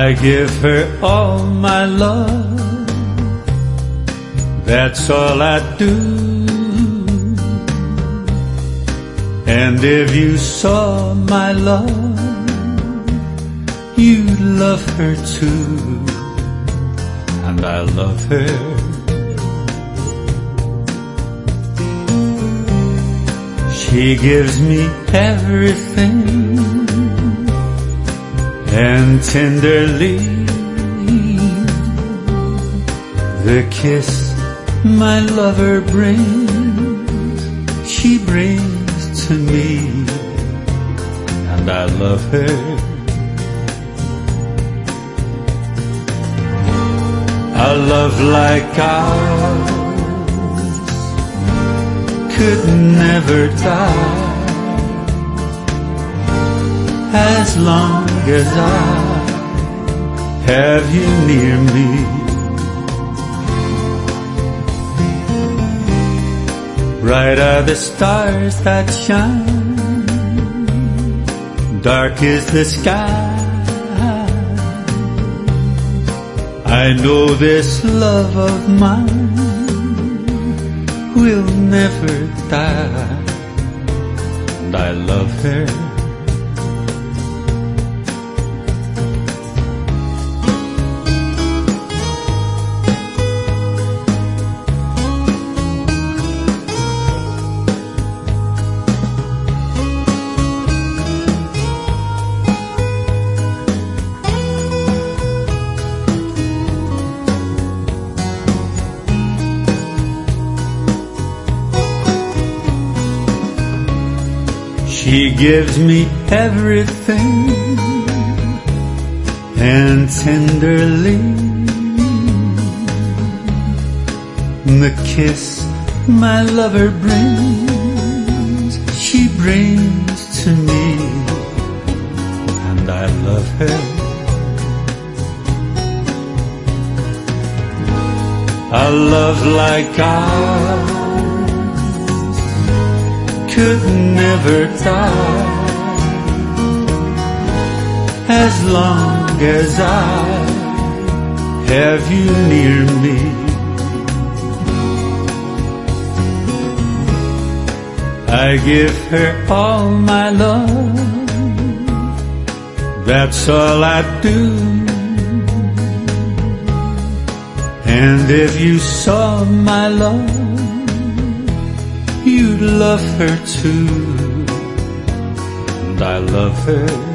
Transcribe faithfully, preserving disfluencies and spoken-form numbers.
I give her all my love, that's all I do. And if you saw my love, you'd love her too. And I love her. She gives me everything, and tenderly the kiss my lover brings, she brings to me, and I love her. A love like ours could never die, as long as I have you near me. Bright are the stars that shine, dark is the sky. I know this love of mine will never die, and I love her. She gives me everything, and tenderly the kiss my lover brings, she brings to me, and I love her. A love like ours could never die, as long as I have you near me. I give her all my love, that's all I do. And if you saw my love, you'd love her too, and I love her.